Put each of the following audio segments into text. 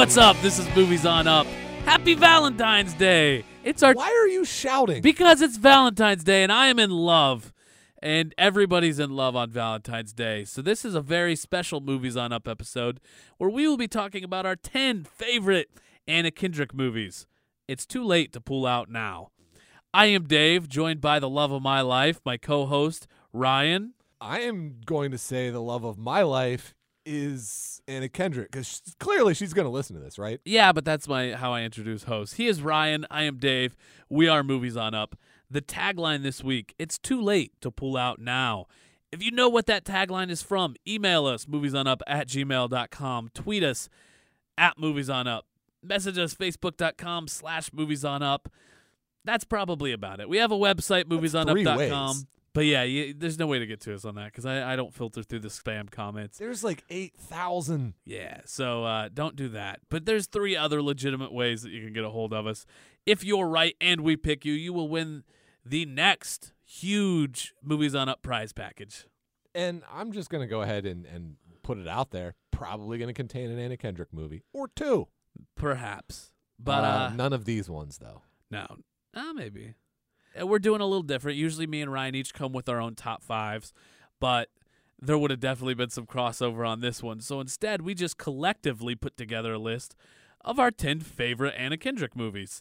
What's up? This is Movies on Up. Happy Valentine's Day. Why are you shouting? Because it's Valentine's Day and I am in love. And everybody's in love on Valentine's Day. So this is a very special Movies on Up episode where we will be talking about our 10 favorite Anna Kendrick movies. It's too late to pull out now. I am Dave, joined by the love of my life, my co-host, Ryan. I am going to say the love of my life is Anna Kendrick, because clearly she's going to listen to this, right? Yeah, but that's how I introduce hosts. He is Ryan. I am Dave. We are Movies on Up. The tagline this week, it's too late to pull out now. If you know what that tagline is from, email us, moviesonup@gmail.com. Tweet us @moviesonup. Message us, facebook.com/moviesonup. That's probably about it. We have a website, moviesonup.com. But yeah, there's no way to get to us on that because I don't filter through the spam comments. There's like 8,000. Yeah, so don't do that. But there's 3 other legitimate ways that you can get a hold of us. If you're right and we pick you, you will win the next huge Movies on Up prize package. And I'm just going to go ahead and put it out there. Probably going to contain an Anna Kendrick movie or 2. Perhaps. But none of these ones, though. No. Maybe. We're doing a little different. Usually me and Ryan each come with our own top 5s, but there would have definitely been some crossover on this one. So instead, we just collectively put together a list of our 10 favorite Anna Kendrick movies.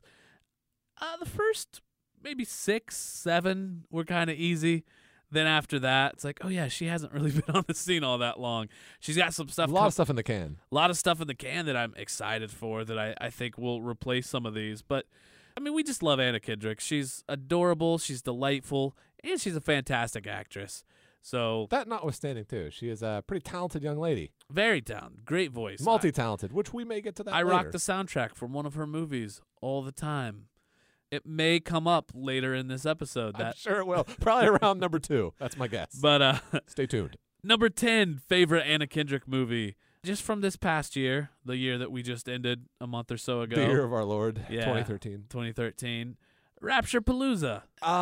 The first maybe 6, 7 were kind of easy. Then after that, it's like, oh yeah, she hasn't really been on the scene all that long. She's got some stuff. A lot of stuff in the can. A lot of stuff in the can that I'm excited for that I think will replace some of these. But I mean, we just love Anna Kendrick. She's adorable, she's delightful, and she's a fantastic actress. So that notwithstanding, too, she is a pretty talented young lady. Very talented, great voice. Multi-talented, which we may get to that I later. rock the soundtrack from one of her movies all the time. It may come up later in this episode. I'm sure it will. Probably around number 2. That's my guess. But stay tuned. Number 10, favorite Anna Kendrick movie. Just from this past year, the year that we just ended a month or so ago. The year of our Lord, yeah, 2013. 2013. Rapture-Palooza.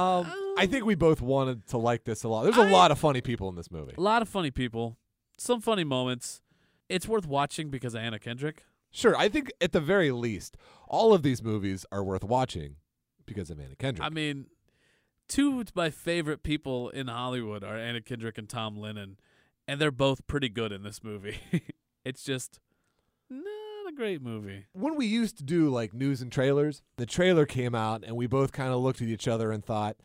I think we both wanted to like this a lot. There's a lot of funny people in this movie. A lot of funny people. Some funny moments. It's worth watching because of Anna Kendrick. Sure. I think at the very least, all of these movies are worth watching because of Anna Kendrick. I mean, 2 of my favorite people in Hollywood are Anna Kendrick and Tom Lennon, and they're both pretty good in this movie. It's just not a great movie. When we used to do like news and trailers, the trailer came out and we both kind of looked at each other and thought,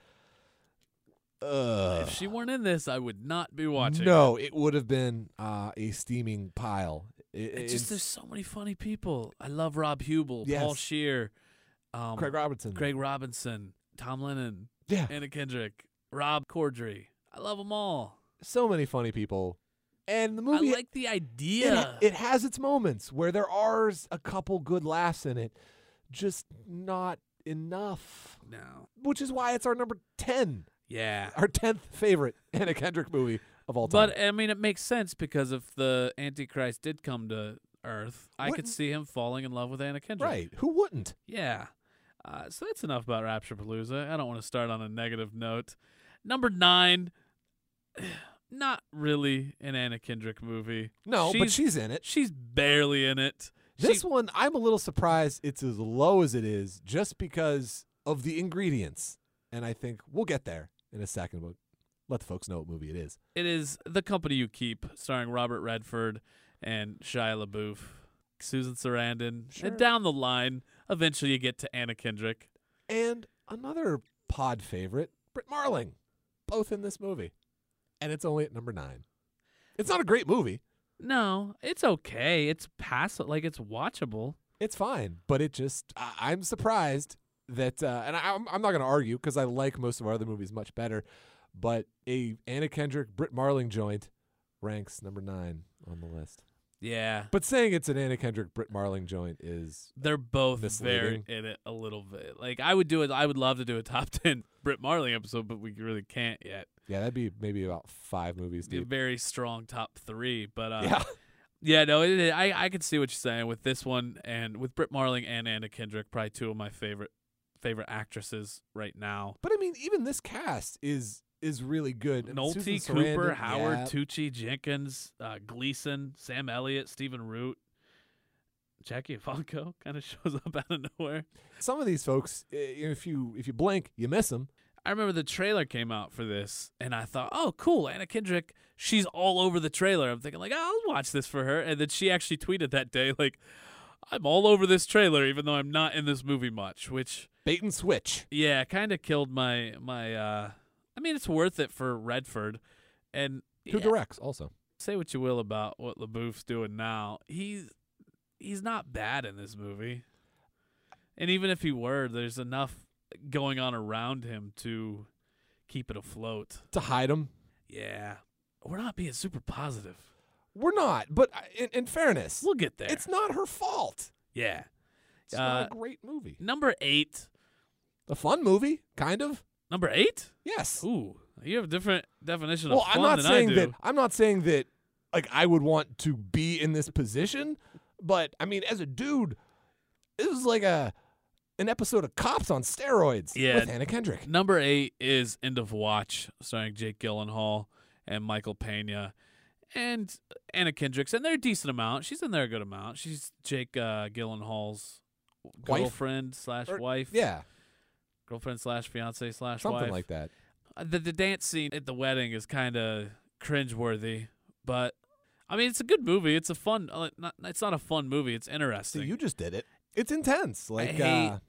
if she weren't in this, I would not be watching. No, it would have been a steaming pile. There's so many funny people. I love Rob Hubel, yes. Paul Scheer, Craig Robinson, Tom Lennon, yeah. Anna Kendrick, Rob Corddry. I love them all. So many funny people. And the movie, I like the idea. It has its moments where there are a couple good laughs in it, just not enough. No. Which is why it's our number 10. Yeah. Our 10th favorite Anna Kendrick movie of all time. But, I mean, it makes sense because if the Antichrist did come to Earth, I could see him falling in love with Anna Kendrick. Right. Who wouldn't? Yeah. So that's enough about Rapture-Palooza. I don't want to start on a negative note. Number 9, not really an Anna Kendrick movie. No, but she's in it. She's barely in it. This one, I'm a little surprised it's as low as it is just because of the ingredients. And I think we'll get there in a second, but let the folks know what movie it is. It is The Company You Keep, starring Robert Redford and Shia LaBeouf, Susan Sarandon. Sure. And down the line, eventually you get to Anna Kendrick. And another pod favorite, Britt Marling, both in this movie. And it's only at number 9. It's not a great movie. No, it's okay. It's it's watchable. It's fine, but it just, I'm surprised that, and I'm not going to argue because I like most of our other movies much better, but a Anna Kendrick, Britt Marling joint ranks number 9 on the list. Yeah. But saying it's an Anna Kendrick, Britt Marling joint is they're both misleading. very in it a little bit. Like I would love to do a top 10 Britt Marling episode, but we really can't yet. Yeah, that'd be maybe about 5 movies Be a deep. very strong top 3, but Yeah. Yeah, no, I can see what you're saying with this one and with Britt Marling and Anna Kendrick, probably 2 of my favorite actresses right now. But I mean, even this cast is really good. Nolte Susan Cooper, Sarandon, Howard yeah. Tucci Jenkins, Gleason, Sam Elliott, Stephen Root. Jackie Ivanko kind of shows up out of nowhere. Some of these folks, if you blink, you miss them. I remember the trailer came out for this, and I thought, oh, cool, Anna Kendrick, she's all over the trailer. I'm thinking, like, oh, I'll watch this for her. And then she actually tweeted that day, like, I'm all over this trailer, even though I'm not in this movie much, which... Bait and switch. Yeah, kind of killed my I mean, it's worth it for Redford. And Who directs, also. say what you will about what LaBeouf's doing now. He's not bad in this movie. And even if he were, there's enough going on around him to keep it afloat. To hide them. Yeah. We're not being super positive. We're not, but in fairness, We'll get there. it's not her fault. Yeah. It's not a great movie. Number 8. A fun movie, kind of. Number 8? Yes. Ooh, you have a different definition Well, of fun I'm not than saying I do. that. I'm not saying that. Like, I would want to be in this position, but I mean, as a dude, this is like an episode of Cops on steroids with Anna Kendrick. Number 8 is End of Watch, starring Jake Gyllenhaal and Michael Pena and Anna Kendrick's, and they're a decent amount. She's in there a good amount. She's Jake Gyllenhaal's Wife? girlfriend slash wife. Yeah, Girlfriend slash fiance slash something wife. like that. The dance scene at the wedding is kind of cringeworthy, but I mean, it's a good movie. It's a fun. It's not a fun movie. It's interesting. See, you just did it. It's intense. Like, I'm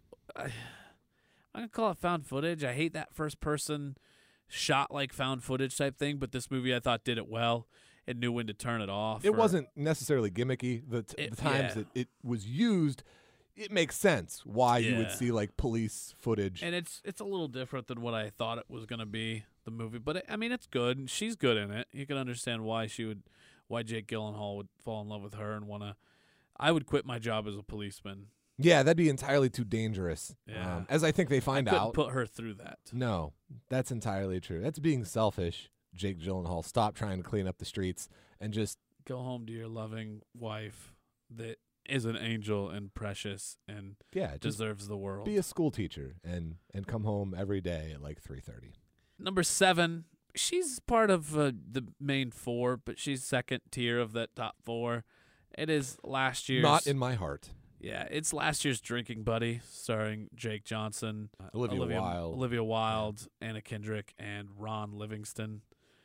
gonna call it found footage. I hate that first person shot like found footage type thing, but this movie I thought did it well and knew when to turn it off. it wasn't necessarily gimmicky. The times that it was used, it makes sense why you would Yeah. see like police footage. And it's a little different than what I thought it was gonna be, the movie. But I mean, it's good. And she's good in it. You can understand why Jake Gyllenhaal would fall in love with her and wanna. I would quit my job as a policeman. Yeah, that'd be entirely too dangerous. Yeah. As I think they find Couldn't out. put her through that. No, that's entirely true. That's being selfish. Jake Gyllenhaal, stop trying to clean up the streets and just Go home to your loving wife that is an angel and precious and just deserves the world. be a school teacher and come home every day at like 3:30. Number 7, she's part of the main 4, but she's second tier of that top 4. It is last year's. Not in my heart. Yeah, it's last year's Drinking Buddy, starring Jake Johnson, Olivia Wilde, Anna Kendrick, and Ron Livingston.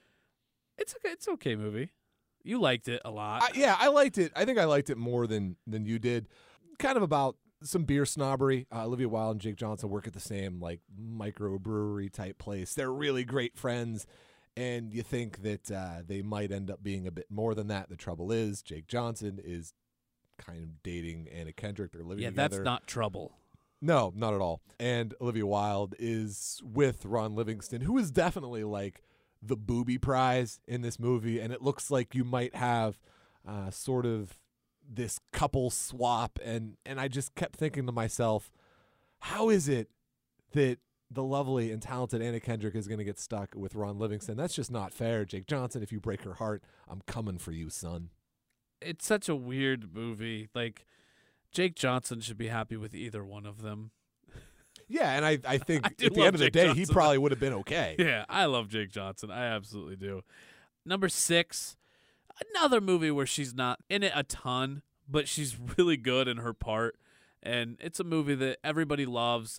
It's okay. It's an okay movie. You liked it a lot. I liked it. I think I liked it more than you did. Kind of about some beer snobbery. Olivia Wilde and Jake Johnson work at the same like microbrewery type place. They're really great friends, and you think that they might end up being a bit more than that. The trouble is, Jake Johnson is kind of dating Anna Kendrick. They're living together. That's not trouble. No, not at all. And Olivia Wilde is with Ron Livingston, who is definitely like the booby prize in this movie. And it looks like you might have sort of this couple swap. And I just kept thinking to myself, how is it that the lovely and talented Anna Kendrick is going to get stuck with Ron Livingston? That's just not fair. Jake Johnson, if you break her heart, I'm coming for you, son. It's such a weird movie. Like, Jake Johnson should be happy with either one of them. Yeah, and I think I at do the love end of the Jake day, he Johnson. probably would have been okay. Yeah, I love Jake Johnson. I absolutely do. Number 6, another movie where she's not in it a ton, but she's really good in her part. And it's a movie that everybody loves.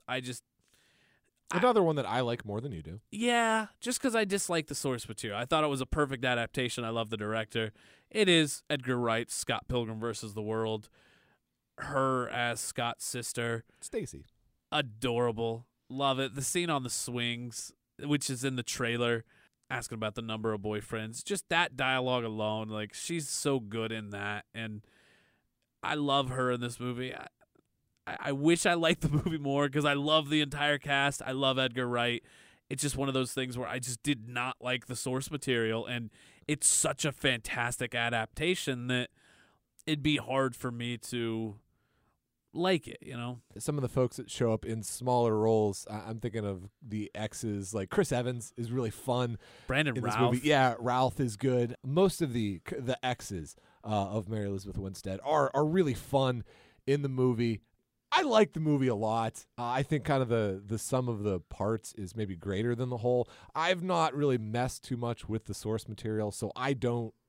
Another one that I like more than you do. Yeah, just because I dislike the source material. I thought it was a perfect adaptation. I love the director. It is Edgar Wright's Scott Pilgrim vs. the World. Her as Scott's sister. Stacy. Adorable. Love it. The scene on the swings, which is in the trailer, asking about the number of boyfriends. Just that dialogue alone, like, she's so good in that. And I love her in this movie. I wish I liked the movie more because I love the entire cast. I love Edgar Wright. It's just one of those things where I just did not like the source material, and it's such a fantastic adaptation that it'd be hard for me to like it, you know? Some of the folks that show up in smaller roles, I'm thinking of the exes, like Chris Evans is really fun. Brandon in this Routh. movie. Yeah, Ralph is good. Most of the exes of Mary Elizabeth Winstead are really fun in the movie. I like the movie a lot. I think kind of the sum of the parts is maybe greater than the whole. I've not really messed too much with the source material, so I don't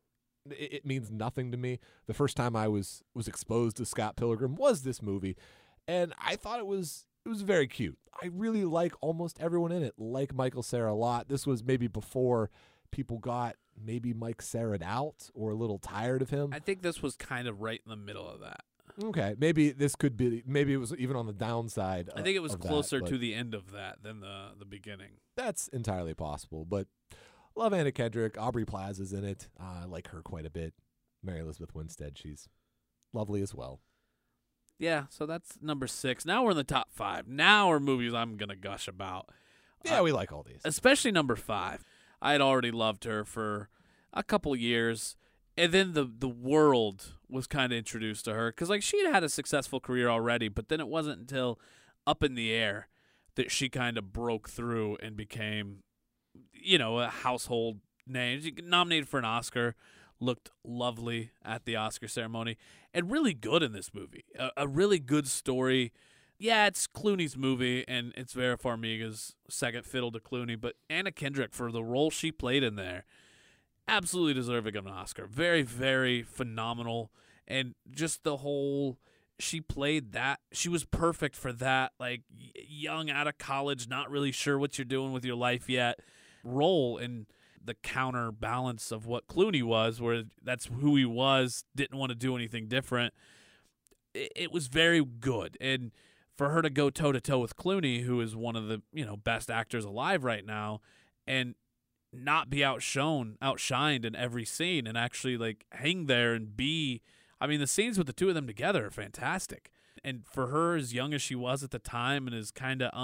it means nothing to me. The first time I was exposed to Scott Pilgrim was this movie, and I thought it was very cute. I really like almost everyone in it, like Michael Cera a lot. This was maybe before people got maybe Mike Cera'd out or a little tired of him. I think this was kind of right in the middle of that. Okay, maybe it was even on the downside. I think it was closer that, to the end of that than the beginning. That's entirely possible, but love Anna Kendrick. Aubrey Plaza's in it. I like her quite a bit. Mary Elizabeth Winstead, she's lovely as well. Yeah, so that's number 6. Now we're in the top 5. Now are movies I'm going to gush about. Yeah, we like all these. Especially number 5. I had already loved her for a couple years, and then the world was kind of introduced to her. Because, like, she had a successful career already, but then it wasn't until Up in the Air that she kind of broke through and became, a household name. She got nominated for an Oscar. Looked lovely at the Oscar ceremony and really good in this movie. A really good story. Yeah, it's Clooney's movie and it's Vera Farmiga's second fiddle to Clooney, but Anna Kendrick, for the role she played in there, absolutely deserving of an Oscar. Very, very phenomenal. And just the whole, she played that. She was perfect for that, like, young, out of college, not really sure what you're doing with your life yet role. And the counterbalance of what Clooney was, where that's who he was, didn't want to do anything different. It was very good. And for her to go toe-to-toe with Clooney, who is one of the best actors alive right now, and not be outshined in every scene, and actually like hang there and be, the scenes with the two of them together are fantastic. And for her, as young as she was at the time, and is kind of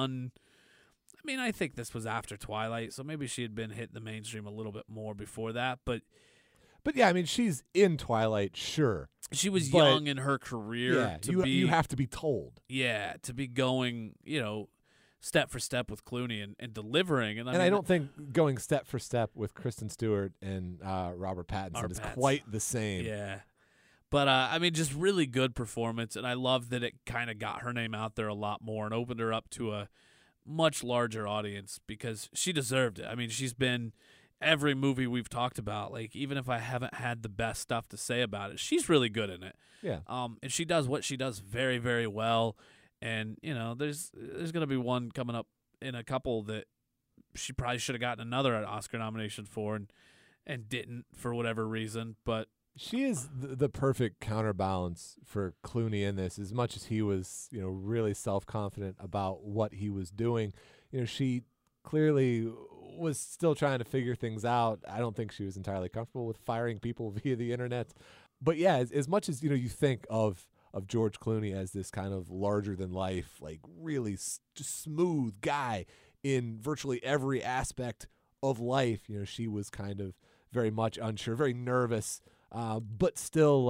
I think this was after Twilight, so maybe she had been hitting the mainstream a little bit more before that. But yeah, she's in Twilight, sure. She was young in her career. Yeah, you have to be told. Yeah, to be going, step for step with Clooney and delivering. And I don't think going step for step with Kristen Stewart and Robert Pattinson is quite the same. Yeah. But, just really good performance, and I love that it kind of got her name out there a lot more and opened her up to a much larger audience because she deserved it. She's been every movie we've talked about. Like, even if I haven't had the best stuff to say about it, she's really good in it. Yeah. And she does what she does very, very well. And there's gonna be one coming up in a couple that she probably should have gotten another Oscar nomination for and didn't for whatever reason. But she is the perfect counterbalance for Clooney in this. As much as he was, really self-confident about what he was doing, she clearly was still trying to figure things out. I don't think she was entirely comfortable with firing people via the internet. But yeah, as much as, you think of George Clooney as this kind of larger-than-life, like really just smooth guy in virtually every aspect of life, she was kind of very much unsure, very nervous, but still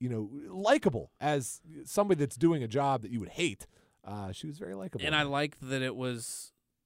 likable as somebody that's doing a job that you would hate. She was very likable. And I liked that it was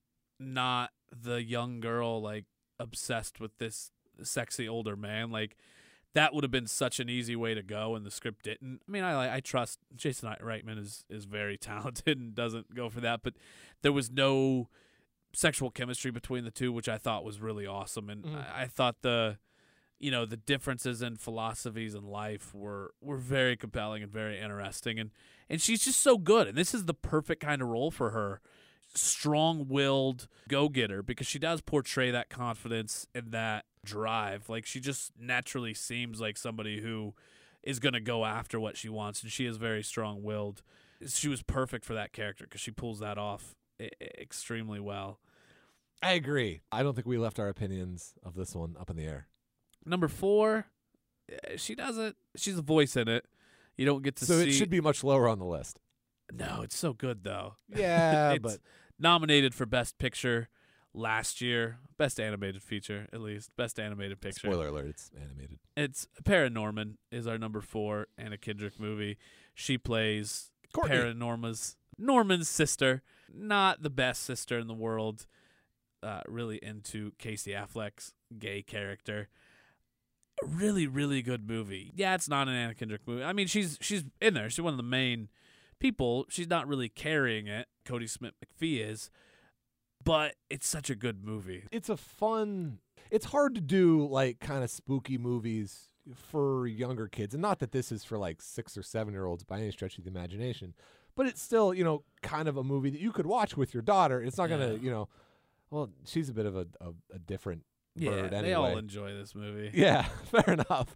not the young girl, like, obsessed with this sexy older man. Like, that would have been such an easy way to go, and the script didn't. I trust Jason Reitman is very talented and doesn't go for that, but there was no sexual chemistry between the two, which I thought was really awesome. And I thought the differences in philosophies in life were very compelling and very interesting. And she's just so good. And this is the perfect kind of role for her. Strong-willed go-getter, because she does portray that confidence and that drive. Like, she just naturally seems like somebody who is going to go after what she wants, and she is very strong-willed. She was perfect for that character because she pulls that off extremely well. I agree. I don't think we left our opinions of this one up in the air. Number 4, she doesn't. She's a voice in it. You don't get to see. So it should be much lower on the list. No, it's so good, though. Yeah, it's but nominated for Best Picture last year. Best Animated Feature, at least. Best Animated Picture. Spoiler alert, it's animated. It's Paranorman is our number 4 Anna Kendrick movie. She plays Courtney. Norman's sister. Not the best sister in the world. Really into Casey Affleck's gay character. A really, really good movie. Yeah, it's not an Anna Kendrick movie. She's in there. She's one of the main people. She's not really carrying it. Cody Smith McPhee is. But it's such a good movie. It's hard to do, like, kind of spooky movies, for younger kids, and not that this is for like 6 or 7-year-olds by any stretch of the imagination, but it's still, kind of a movie that you could watch with your daughter. It's not going to, well, she's a bit of a different bird anyway. They all enjoy this movie. Yeah, fair enough.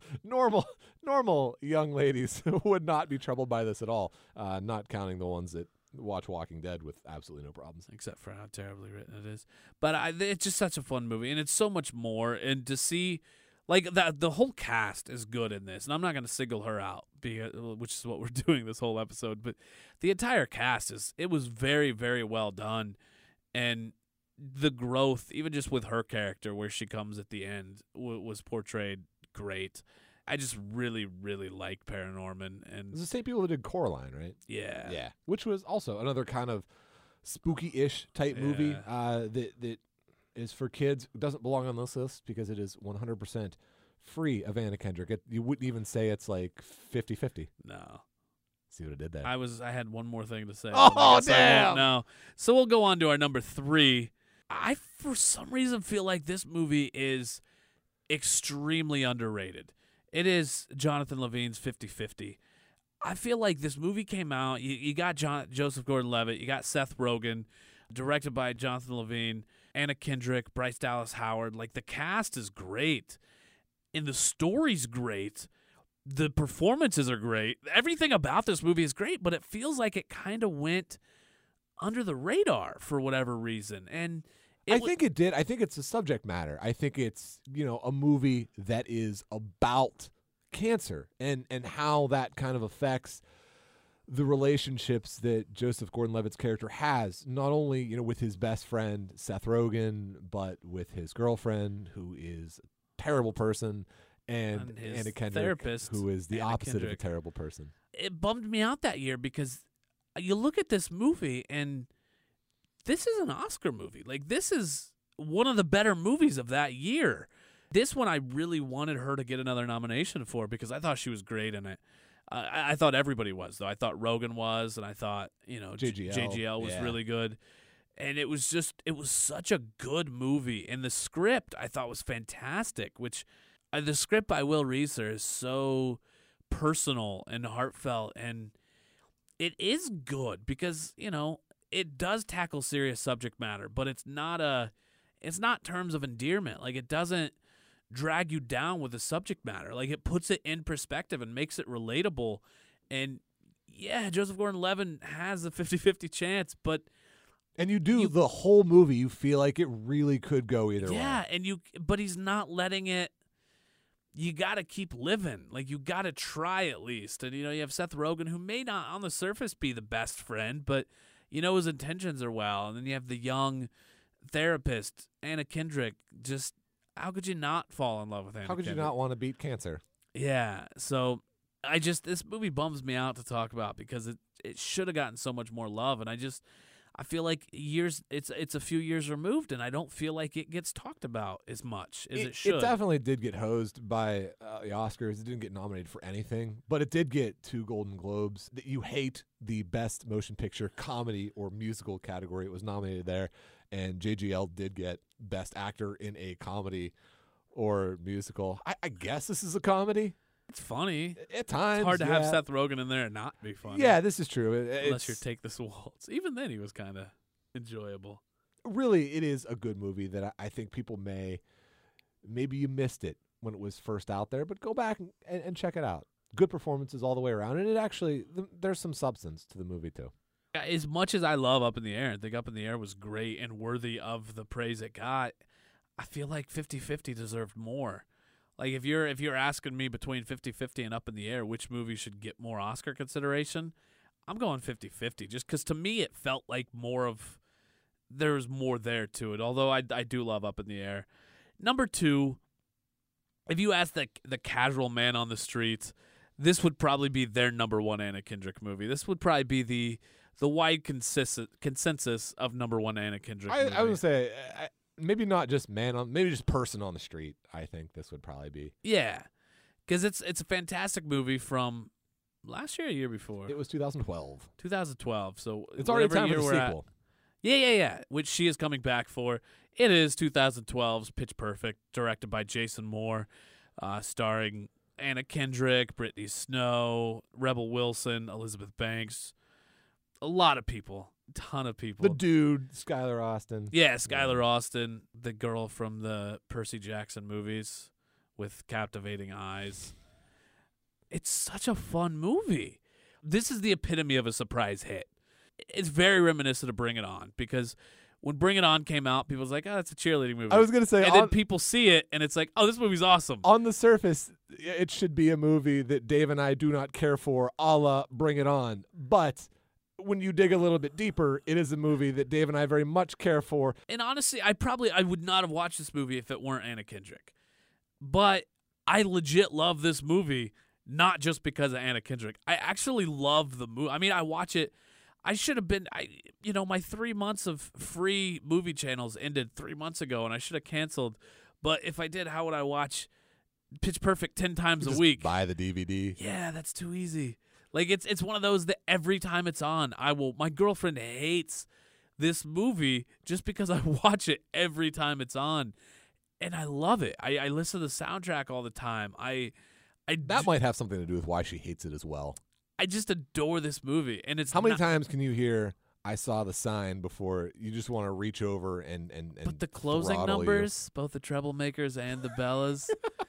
Normal young ladies would not be troubled by this at all, not counting the ones that watch Walking Dead with absolutely no problems. Except for how terribly written it is. But it's just such a fun movie, and it's so much more. And to see, like, the whole cast is good in this, and I'm not going to single her out, which is what we're doing this whole episode, but the entire cast was very, very well done. And the growth, even just with her character, where she comes at the end, was portrayed great. I just really, really like Paranorman. And it's the same people who did Coraline, right? Yeah. Yeah. Which was also another kind of spooky-ish type movie that is for kids. It doesn't belong on this list because it is 100% free of Anna Kendrick. You wouldn't even say it's like 50-50. No. See what I did there? I had one more thing to say. Oh, damn! No. So we'll go on to our number 3. I, for some reason, feel like this movie is extremely underrated. It is Jonathan Levine's 50-50. I feel like this movie came out. You got Joseph Gordon-Levitt. You got Seth Rogen, directed by Jonathan Levine, Anna Kendrick, Bryce Dallas Howard. Like, the cast is great, and the story's great. The performances are great. Everything about this movie is great, but it feels like it kind of went under the radar for whatever reason. And I think it did. I think it's the subject matter. I think it's, a movie that is about cancer and how that kind of affects the relationships that Joseph Gordon-Levitt's character has, not only, with his best friend, Seth Rogen, but with his girlfriend, who is a terrible person, and his Anna Kendrick, therapist, who is the Anna opposite Kendrick. of a terrible person. It bummed me out that year because you look at this movie and this is an Oscar movie. Like, this is one of the better movies of that year. This one I really wanted her to get another nomination for because I thought she was great in it. I thought everybody was, though. I thought Rogen was, and I thought, JGL was really good. And it was such a good movie. And the script I thought was fantastic, which the script by Will Reiser is so personal and heartfelt, and it is good because, it does tackle serious subject matter, but it's not terms of endearment. Like, it doesn't drag you down with the subject matter. Like, it puts it in perspective and makes it relatable. And yeah, Joseph Gordon-Levitt has a 50-50 chance, but and the whole movie, you feel like it really could go either way. Yeah, but he's not letting it. You got to keep living. Like, you got to try at least. And you have Seth Rogen, who may not on the surface be the best friend, but his intentions are well. And then you have the young therapist, Anna Kendrick. Just, how could you not fall in love with Anna How could Kendrick? you not want to beat cancer? Yeah. So this movie bums me out to talk about because it should have gotten so much more love. And I feel like it's a few years removed, and I don't feel like it gets talked about as much as it should. It definitely did get hosed by the Oscars. It didn't get nominated for anything, but it did get 2 Golden Globes. You hate the Best Motion Picture Comedy or Musical category. It was nominated there, and JGL did get Best Actor in a Comedy or Musical. I guess this is a comedy. It's funny. At times. It's hard to have Seth Rogen in there and not be funny. Yeah, this is true. Unless you're Take This Waltz. Even then, he was kind of enjoyable. Really, it is a good movie that I think people maybe you missed it when it was first out there, but go back and check it out. Good performances all the way around, and it actually, there's some substance to the movie, too. As much as I love Up in the Air, I think Up in the Air was great and worthy of the praise it got, I feel like 50-50 deserved more. Like, if you're asking me between 50-50 and Up in the Air, which movie should get more Oscar consideration, I'm going 50-50 just because to me it felt like there was more there to it, although I do love Up in the Air. Number 2, if you ask the casual man on the street, this would probably be their number 1 Anna Kendrick movie. This would probably be the wide consensus of number 1 Anna Kendrick movie. I would say... maybe not just maybe just person on the street. I think this would probably be. Yeah, because it's a fantastic movie from last year or year before. It was 2012. 2012. So it's already time for the sequel. Yeah. Which she is coming back for. It is 2012's Pitch Perfect, directed by Jason Moore, starring Anna Kendrick, Brittany Snow, Rebel Wilson, Elizabeth Banks. A lot of people. A ton of people. The dude, Skylar Austin. Yeah, Skylar Austin, the girl from the Percy Jackson movies with captivating eyes. It's such a fun movie. This is the epitome of a surprise hit. It's very reminiscent of Bring It On, because when Bring It On came out, people was like, oh, that's a cheerleading movie. I was going to say, and then people see it, and it's like, oh, this movie's awesome. On the surface, it should be a movie that Dave and I do not care for, a la Bring It On. But when you dig a little bit deeper, it is a movie that Dave and I very much care for. And honestly, I would not have watched this movie if it weren't Anna Kendrick. But I legit love this movie, not just because of Anna Kendrick. I actually love the movie. I mean, I watch it. I should have been, my 3 months of free movie channels ended 3 months ago, and I should have canceled. But if I did, how would I watch Pitch Perfect 10 times a week? Buy the DVD. Yeah, that's too easy. Like, it's one of those that every time it's on, my girlfriend hates this movie just because I watch it every time it's on, and I love it. I listen to the soundtrack all the time. That might have something to do with why she hates it as well. I just adore this movie, and it's how many times can you hear "I saw the sign" before you just want to reach over and But the closing numbers, both the Troublemakers and the Bellas,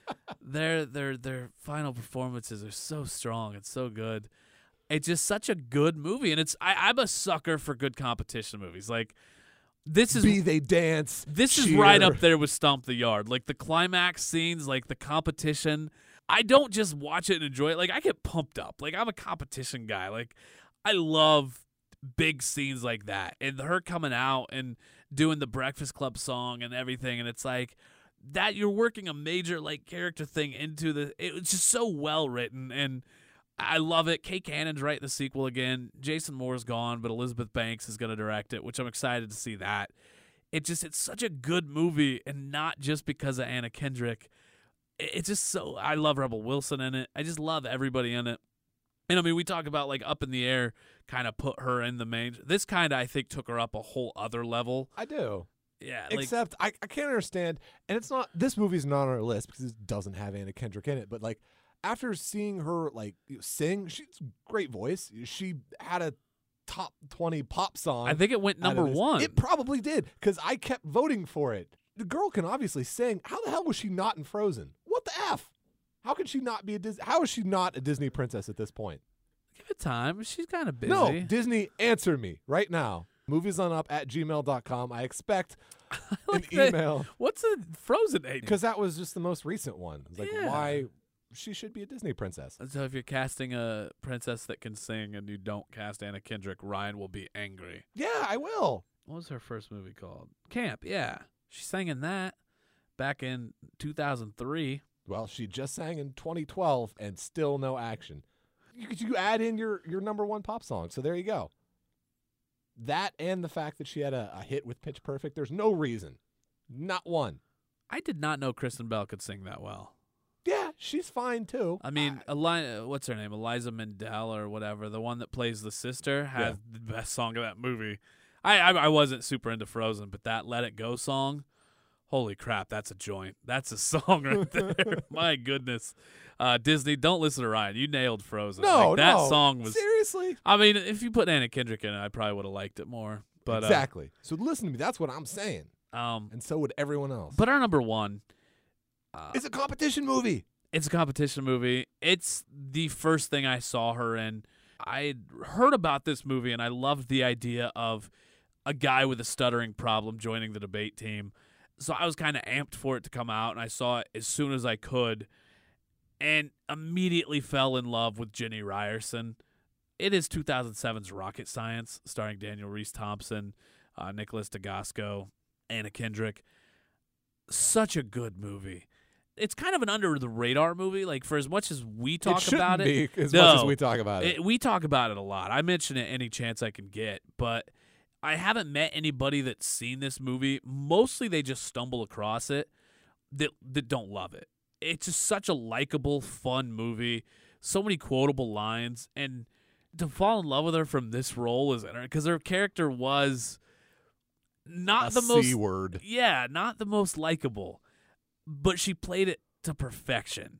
their final performances are so strong. It's so good. It's just such a good movie, and I'm a sucker for good competition movies. Like, this is Be They Dance. This cheer. is right up there with Stomp the Yard. Like, the climax scenes, like the competition. I don't just watch it and enjoy it. Like, I get pumped up. Like, I'm a competition guy. Like, I love big scenes like that. And her coming out and doing the Breakfast Club song and everything. And it's like that you're working a major, like, character thing into it's just so well written. And I love it. Kay Cannon's writing the sequel again. Jason Moore's gone, but Elizabeth Banks is going to direct it, which I'm excited to see that. It's such a good movie, and not just because of Anna Kendrick. It's just so, I love Rebel Wilson in it. I just love everybody in it. And I mean, we talk about like Up in the Air kind of put her in the main. This kind of, I think, took her up a whole other level. I do. Yeah. Except I can't understand, and it's not, this movie's not on our list because it doesn't have Anna Kendrick in it, but like after seeing her like sing, she's a great voice. She had a top 20 pop song. I think it went number one. It probably did, because I kept voting for it. The girl can obviously sing. How the hell was she not in Frozen? What the F? How could she not be how is she not a Disney princess at this point? Give it time. She's kind of busy. No, Disney, answer me right now. Moviesonup@gmail.com. I expect an email. What's a Frozen age? Because that was just the most recent one. It's like, Yeah. why she should be a Disney princess. So if you're casting a princess that can sing and you don't cast Anna Kendrick, Ryan will be angry. Yeah, I will. What was her first movie called? Camp, yeah. She sang in that back in 2003. Well, she just sang in 2012 and still no action. You add in your number one pop song, so there you go. That and the fact that she had a hit with Pitch Perfect, there's no reason. Not one. I did not know Kristen Bell could sing that well. Yeah, she's fine too. I mean, what's her name? Eliza Mindell or whatever, the one that plays the sister, has the best song of that movie. I wasn't super into Frozen, but that Let It Go song, holy crap, that's a joint. That's a song right there. My goodness. Disney, don't listen to Ryan. You nailed Frozen. No, that no. song was Seriously? I mean, if you put Anna Kendrick in it, I probably would have liked it more. But exactly. So listen to me. That's what I'm saying. And so would everyone else. But our number one. It's a competition movie. It's a competition movie. It's the first thing I saw her in. I heard about this movie, and I loved the idea of a guy with a stuttering problem joining the debate team. So I was kind of amped for it to come out, and I saw it as soon as I could and immediately fell in love with Ginny Ryerson. It is 2007's Rocket Science, starring Daniel Rhys-Thompson, Nicholas D'Agosto, Anna Kendrick. Such a good movie. It's kind of an under-the-radar movie. Like, for as much as we talk about it. It shouldn't be as much as we talk about it. We talk about it a lot. I mention it any chance I can get, but I haven't met anybody that's seen this movie. Mostly they just stumble across it that don't love it. It's just such a likable, fun movie. So many quotable lines. And to fall in love with her from this role is interesting because her character was not the most C-word. Yeah, not the most likable, but she played it to perfection.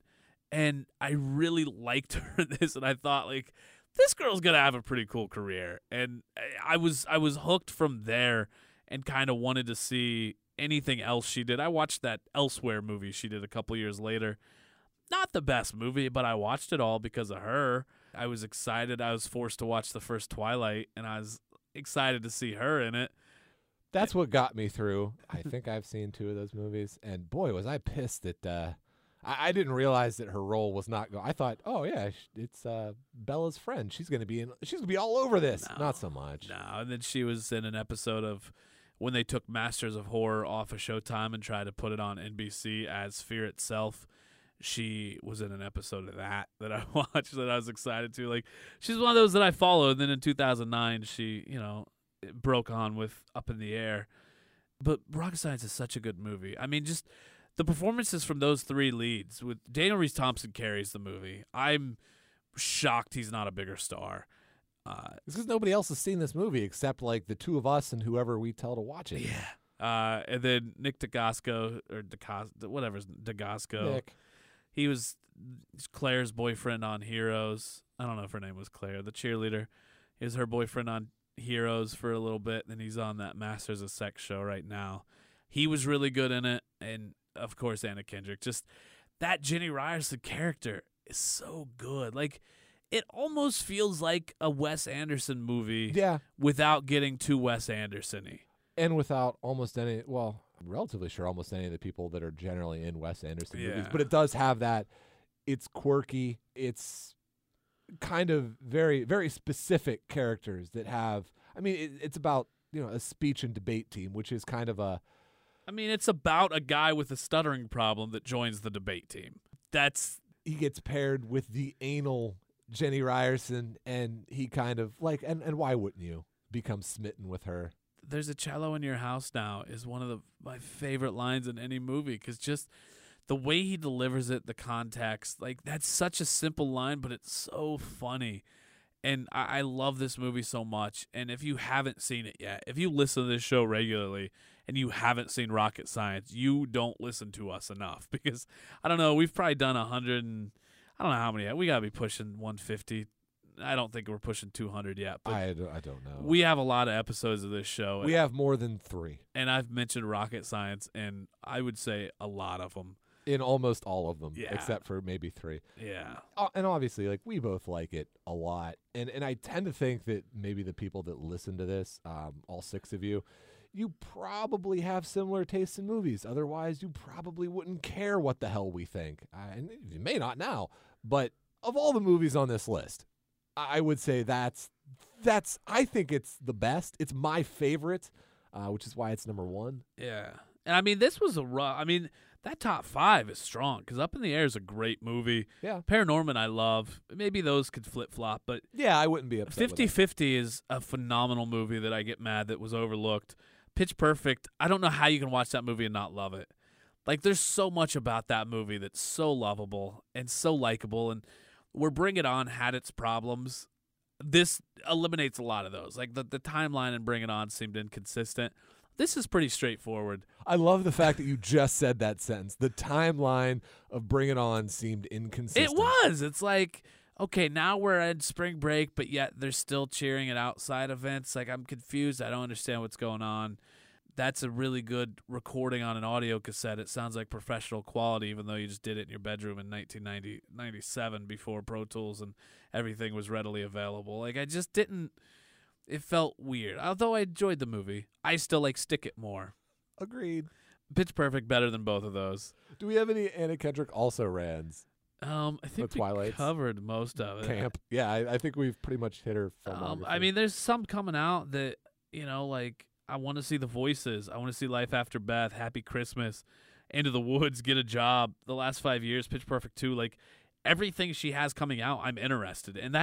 And I really liked her in this, and I thought, like, this girl's gonna have a pretty cool career. And I was hooked from there, and kind of wanted to see anything else she did. I watched that Elsewhere movie she did a couple years later. Not the best movie, but I watched it all because of her. I was excited. I was forced to watch the first Twilight, and I was excited to see her in it. That's what got me through. I think I've seen 2 of those movies, and boy, was I pissed that I didn't realize that her role was not. I thought, oh yeah, it's Bella's friend. She's gonna be all over this. No. Not so much. No, and then she was in an episode of when they took Masters of Horror off of Showtime and tried to put it on NBC as Fear Itself. She was in an episode of that I watched that I was excited to. Like, she's one of those that I followed. And then in 2009, she, broke on with Up in the Air. But Rocket Science is such a good movie. I mean, just the performances from those 3 leads with Daniel Reese-Thompson carries the movie. I'm shocked he's not a bigger star. It's because nobody else has seen this movie except like the 2 of us and whoever we tell to watch it. Yeah. And then Nick Dagasco, or whatever's Dagasco. Nick. He was Claire's boyfriend on Heroes. I don't know if her name was Claire, the cheerleader. He was her boyfriend on Heroes for a little bit, and he's on that Masters of Sex show right now. He was really good in it, and of course Anna Kendrick. Just that Jenny Ryerson character is so good. Like, it almost feels like a Wes Anderson movie, without getting too Wes Anderson-y. And without almost any, well, I'm relatively sure almost any of the people that are generally in Wes Anderson movies. But it does have that. It's quirky. It's kind of very, very specific characters that have, I mean, it's about, a speech and debate team, which is kind of a. I mean, it's about a guy with a stuttering problem that joins the debate team. He gets paired with the anal Jenny Ryerson, and he kind of, like, and why wouldn't you become smitten with her? There's a cello in your house now is one of my favorite lines in any movie, because just the way he delivers it, the context, like, that's such a simple line, but it's so funny. And I love this movie so much. And if you haven't seen it yet, if you listen to this show regularly and you haven't seen Rocket Science, you don't listen to us enough, because, I don't know, we've probably done 100 and I don't know how many. We got to be pushing 150. I don't think we're pushing 200 yet. But I don't know. We have a lot of episodes of this show. We have more than 3. And I've mentioned Rocket Science, and I would say a lot of them. In almost all of them, Yeah. except for maybe 3. Yeah. And obviously, like, we both like it a lot. And I tend to think that maybe the people that listen to this, all 6 of you probably have similar tastes in movies. Otherwise, you probably wouldn't care what the hell we think. And you may not now. But of all the movies on this list, I would say that's I think it's the best. It's my favorite, which is why it's number 1. Yeah. And I mean, this was that top 5 is strong, because Up in the Air is a great movie. Yeah. Paranorman I love. Maybe those could flip-flop, but yeah, I wouldn't be upset 50-50 is a phenomenal movie that I get mad that was overlooked. Pitch Perfect, I don't know how you can watch that movie and not love it. Like, there's so much about that movie that's so lovable and so likable, and where Bring It On had its problems, this eliminates a lot of those. Like, the timeline in Bring It On seemed inconsistent. This is pretty straightforward. I love the fact that you just said that sentence. The timeline of Bring It On seemed inconsistent. It was. It's like, okay, now we're in spring break, but yet they're still cheering at outside events. Like, I'm confused. I don't understand what's going on. That's a really good recording on an audio cassette. It sounds like professional quality, even though you just did it in your bedroom in 1997 before Pro Tools and everything was readily available. Like, I just didn't. It felt weird. Although I enjoyed the movie, I still like Stick It more. Agreed. Pitch Perfect better than both of those. Do we have any Anna Kendrick also rans? I think we covered most of it. Camp. Yeah, I think we've pretty much hit her filmography. I mean, there's some coming out that, like, I want to see The Voices. I want to see Life After Beth, Happy Christmas, Into the Woods, Get a Job. The last 5 years, Pitch Perfect 2. Like, everything she has coming out, I'm interested. And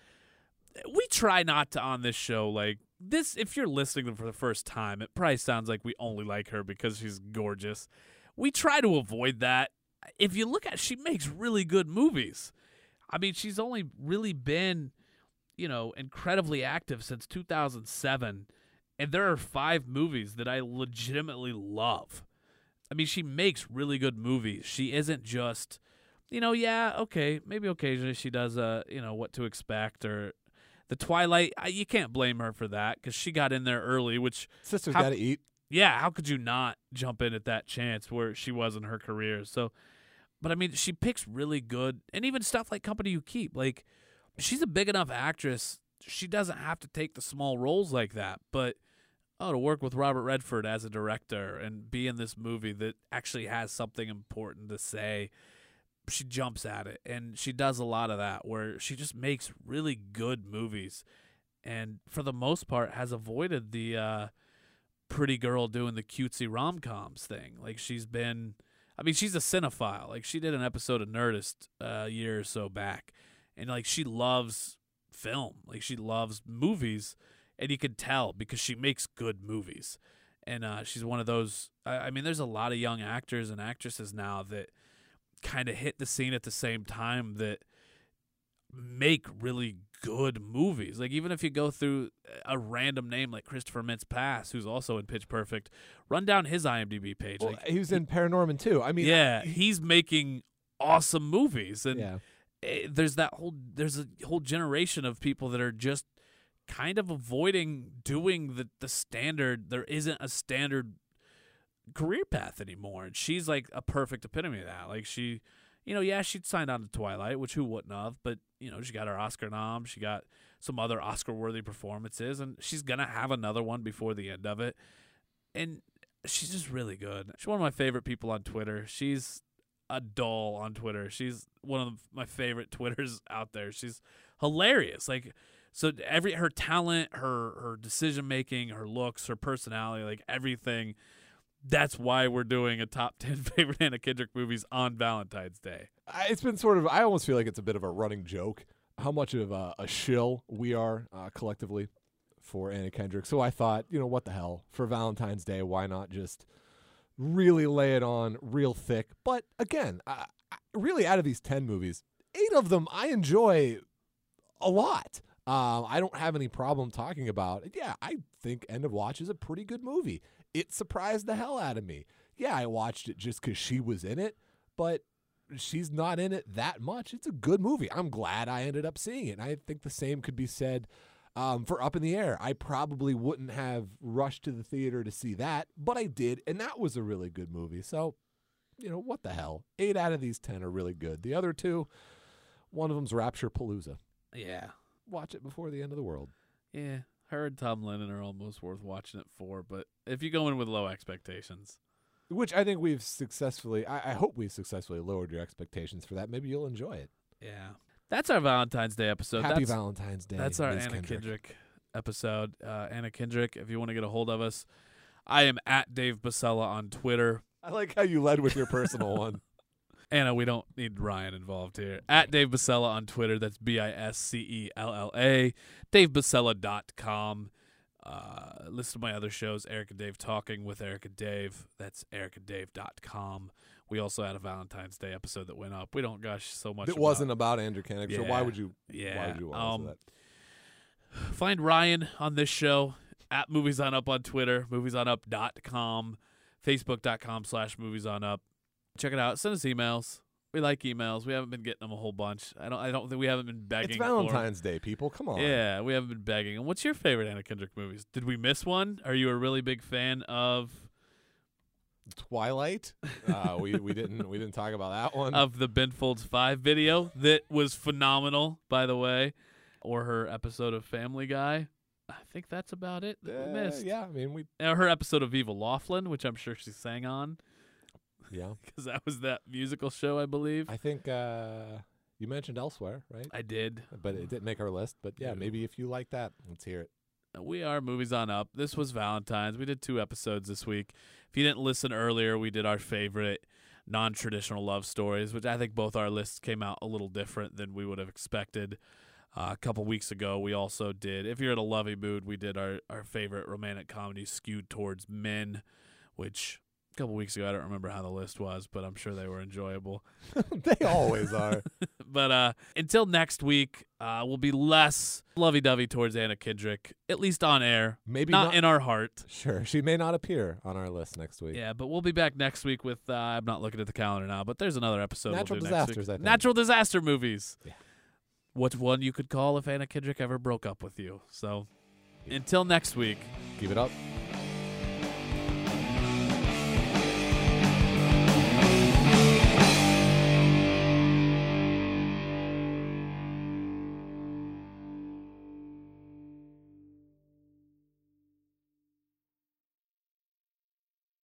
we try not to on this show, like, this, if you're listening to them for the first time, it probably sounds like we only like her because she's gorgeous. We try to avoid that. If you look at, she makes really good movies. I mean, she's only really been, incredibly active since 2007. And there are 5 movies that I legitimately love. I mean, she makes really good movies. She isn't just, Yeah, okay, maybe occasionally she does What to Expect or The Twilight. You can't blame her for that because she got in there early, which Sister's how- got to eat. yeah, how could you not jump in at that chance where she was in her career? So, but I mean, she picks really good, and even stuff like Company You Keep. Like, she's a big enough actress. She doesn't have to take the small roles like that. But to work with Robert Redford as a director and be in this movie that actually has something important to say, she jumps at it, and she does a lot of that where she just makes really good movies, and for the most part has avoided the pretty girl doing the cutesy rom-coms thing. Like, she's a cinephile. Like, she did an episode of Nerdist a year or so back, and like, she loves film. Like, she loves movies, and you can tell because she makes good movies. And she's one of those. I mean, there's a lot of young actors and actresses now that kind of hit the scene at the same time that make really good movies. Like, even if you go through a random name like Christopher Mintz-Plasse, who's also in Pitch Perfect, run down his IMDb page. Well, like, he was in Paranorman too. I mean, he's making awesome movies, and yeah. there's a whole generation of people that are just kind of avoiding doing the standard. There isn't a standard career path anymore, and she's like a perfect epitome of that. Like, she, she'd signed on to Twilight, which who wouldn't have, but she got her Oscar nom, she got some other Oscar-worthy performances, and she's gonna have another one before the end of it. And she's just really good. She's one of my favorite people on Twitter. She's a doll on Twitter. She's one of my favorite Twitters out there. She's hilarious. Like, so her talent, her decision making, her looks, her personality, like everything. That's why we're doing a top 10 favorite Anna Kendrick movies on Valentine's Day. It's been sort of, I almost feel like it's a bit of a running joke how much of a shill we are collectively for Anna Kendrick. So I thought, what the hell? For Valentine's Day, why not just really lay it on real thick? But again, really out of these 10 movies, 8 of them I enjoy a lot. I don't have any problem talking about it. Yeah, I think End of Watch is a pretty good movie. It surprised the hell out of me. Yeah, I watched it just because she was in it, but she's not in it that much. It's a good movie. I'm glad I ended up seeing it. And I think the same could be said for Up in the Air. I probably wouldn't have rushed to the theater to see that, but I did, and that was a really good movie. So, what the hell? 8 out of these 10 are really good. The other 2, one of them's Rapture Palooza. Yeah. Watch it before the end of the world. Yeah. Her and Tom Lennon are almost worth watching it for, but if you go in with low expectations. Which I think we've successfully, I hope we've successfully lowered your expectations for that. Maybe you'll enjoy it. Yeah. That's our Valentine's Day episode. Happy Valentine's Day. That's our Ms. Anna Kendrick episode. Anna Kendrick, if you want to get a hold of us, I am at Dave Basella on Twitter. I like how you led with your personal one. Anna, we don't need Ryan involved here. At Dave Basella on Twitter. That's BISCELLA. DaveBasella.com. Listen to my other shows, Eric and Dave Talking with Eric and Dave. That's ericandDave.com. We also had a Valentine's Day episode that went up. We don't gush so much. It wasn't about Andrew Kendrick, so why would you? Yeah. Why would you want to that? Find Ryan on this show at Movies On Up on Twitter, moviesonup.com, facebook.com/moviesonup. Check it out. Send us emails. We like emails. We haven't been getting them a whole bunch. I don't think we haven't been begging. It's Valentine's Day, people. Come on. Yeah, we haven't been begging. And what's your favorite Anna Kendrick movies? Did we miss one? Are you a really big fan of Twilight? We didn't talk about that one. Of the Ben Folds 5 video that was phenomenal, by the way, or her episode of Family Guy. I think that's about it that we missed. Yeah, I mean her episode of Viva Laughlin, which I'm sure she sang on. Yeah, because that was that musical show, I believe. I think you mentioned Elsewhere, right? I did, but it didn't make our list. But yeah, maybe if you like that, let's hear it. We are Movies On Up. This was Valentine's. We did 2 episodes this week. If you didn't listen earlier, we did our favorite non-traditional love stories, which I think both our lists came out a little different than we would have expected. A couple weeks ago, we also did, if you're in a lovey mood, we did our favorite romantic comedy skewed towards men, which A couple weeks ago, I don't remember how the list was, but I'm sure they were enjoyable. They always are. But until next week, we'll be less lovey-dovey towards Anna Kendrick, at least on air. Maybe not in our heart. Sure, she may not appear on our list next week. Yeah, but we'll be back next week with, I'm not looking at the calendar now, but there's another episode Natural we'll do next disasters, week. I think. Natural disaster movies. Yeah. What's one you could call if Anna Kendrick ever broke up with you? So until next week. Keep it up.